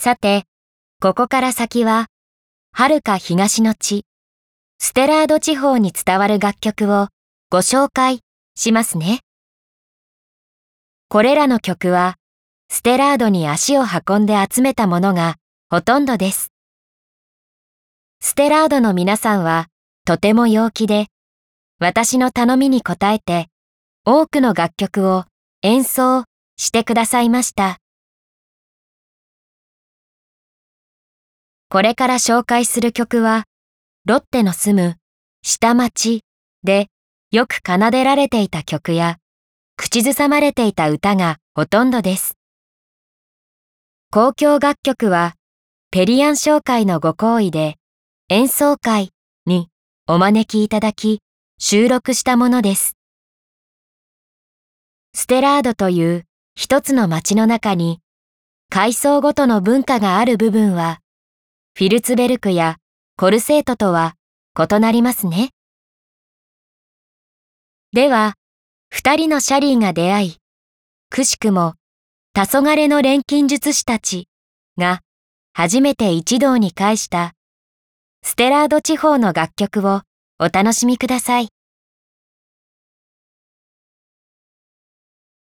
さて、ここから先は、遥か東の地、ステラード地方に伝わる楽曲をご紹介しますね。これらの曲は、ステラードに足を運んで集めたものがほとんどです。ステラードの皆さんはとても陽気で、私の頼みに応えて、多くの楽曲を演奏してくださいました。これから紹介する曲は、ロッテの住む下町でよく奏でられていた曲や、口ずさまれていた歌がほとんどです。交響楽曲は、ペリアン商会のご好意で、演奏会にお招きいただき、収録したものです。ステラードという一つの町の中に、階層ごとの文化がある部分は、フィルツベルクやコルセートとは異なりますね。では、二人のシャリーが出会い、くしくも、黄昏の錬金術師たちが初めて一堂に会したステラード地方の楽曲をお楽しみください。